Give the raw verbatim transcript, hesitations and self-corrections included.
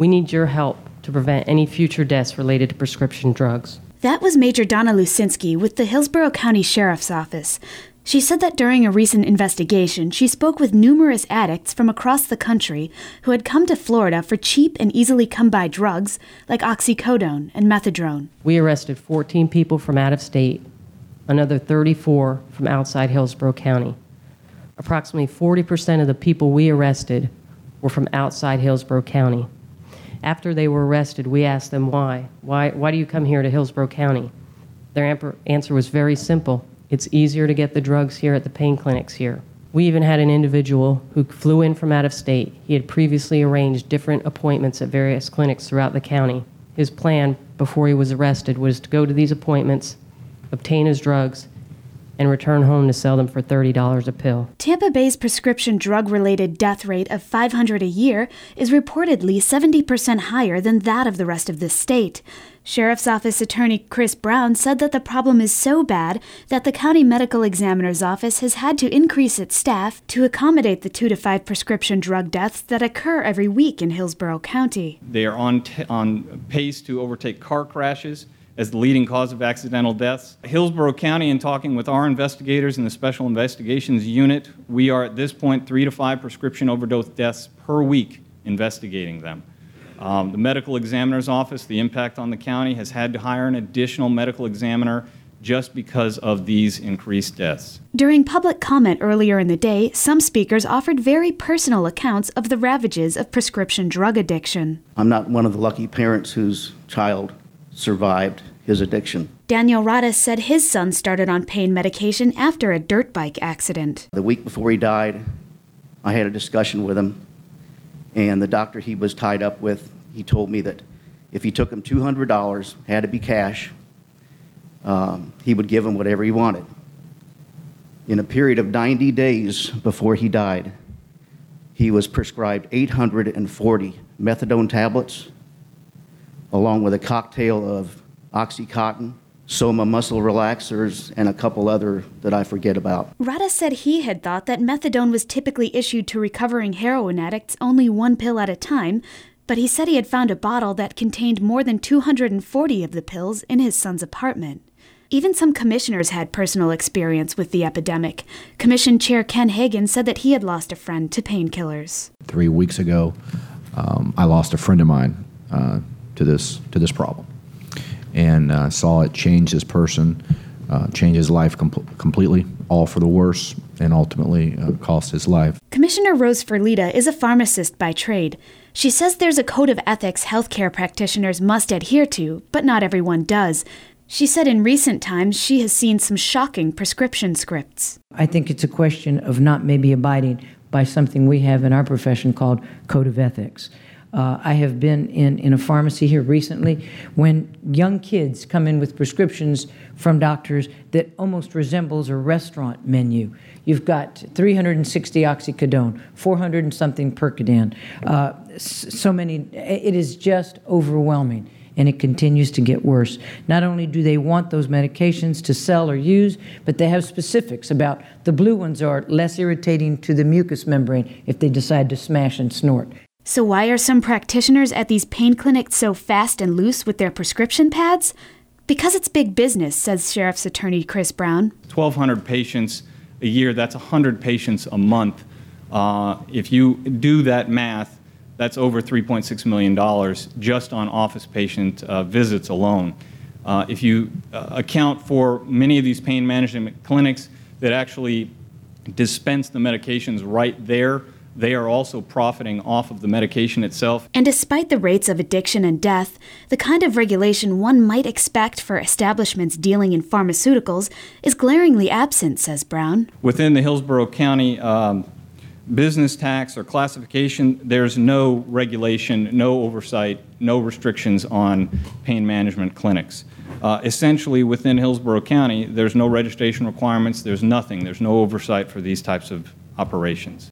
We need your help to prevent any future deaths related to prescription drugs. That was Major Donna Lucinski with the Hillsborough County Sheriff's Office. She said that during a recent investigation, she spoke with numerous addicts from across the country who had come to Florida for cheap and easily come-by drugs like oxycodone and methadone. We arrested fourteen people from out of state, another thirty-four from outside Hillsborough County. Approximately forty percent of the people we arrested were from outside Hillsborough County. After they were arrested, we asked them why. Why, why do you come here to Hillsborough County? Their answer was very simple. It's easier to get the drugs here at the pain clinics here. We even had an individual who flew in from out of state. He had previously arranged different appointments at various clinics throughout the county. His plan before he was arrested was to go to these appointments, obtain his drugs, and return home to sell them for thirty dollars a pill. Tampa Bay's prescription drug-related death rate of five hundred a year is reportedly seventy percent higher than that of the rest of the state. Sheriff's Office Attorney Chris Brown said that the problem is so bad that the County Medical Examiner's Office has had to increase its staff to accommodate the two to five prescription drug deaths that occur every week in Hillsborough County. They are on, t- on pace to overtake car crashes as the leading cause of accidental deaths. Hillsborough County, in talking with our investigators in the Special Investigations Unit, we are at this point three to five prescription overdose deaths per week investigating them. Um, the medical examiner's office, the impact on the county, has had to hire an additional medical examiner just because of these increased deaths. During public comment earlier in the day, some speakers offered very personal accounts of the ravages of prescription drug addiction. I'm not one of the lucky parents whose child survived his addiction. Daniel Rada said his son started on pain medication after a dirt bike accident. The week before he died, I had a discussion with him, and the doctor he was tied up with, he told me that if he took him two hundred dollars, had to be cash, um, he would give him whatever he wanted. In a period of ninety days before he died, he was prescribed eight hundred forty methadone tablets, along with a cocktail of Oxycontin, Soma muscle relaxers, and a couple other that I forget about. Rada said he had thought that methadone was typically issued to recovering heroin addicts only one pill at a time, but he said he had found a bottle that contained more than two hundred forty of the pills in his son's apartment. Even some commissioners had personal experience with the epidemic. Commission Chair Ken Hagan said that he had lost a friend to painkillers. Three weeks ago, um, I lost a friend of mine uh, to this to this problem, and uh, saw it change this person, uh, change his life com- completely, all for the worse, and ultimately uh, cost his life. Commissioner Rose Ferlita is a pharmacist by trade. She says there's a code of ethics healthcare practitioners must adhere to, but not everyone does. She said in recent times she has seen some shocking prescription scripts. I think it's a question of not maybe abiding by something we have in our profession called code of ethics. Uh, I have been in, in a pharmacy here recently when young kids come in with prescriptions from doctors that almost resembles a restaurant menu. You've got three hundred sixty oxycodone, four hundred and something Percodan, uh, so many. It is just overwhelming, and it continues to get worse. Not only do they want those medications to sell or use, but they have specifics about the blue ones are less irritating to the mucous membrane if they decide to smash and snort. So why are some practitioners at these pain clinics so fast and loose with their prescription pads? Because it's big business, says Sheriff's Attorney Chris Brown. twelve hundred patients a year, that's one hundred patients a month. Uh, if you do that math, that's over three point six million dollars just on office patient uh, visits alone. Uh, if you uh, account for many of these pain management clinics that actually dispense the medications right there, they are also profiting off of the medication itself. And despite the rates of addiction and death, the kind of regulation one might expect for establishments dealing in pharmaceuticals is glaringly absent, says Brown. Within the Hillsborough County um, business tax or classification, there's no regulation, no oversight, no restrictions on pain management clinics. Uh, essentially, within Hillsborough County, there's no registration requirements, there's nothing, there's no oversight for these types of operations.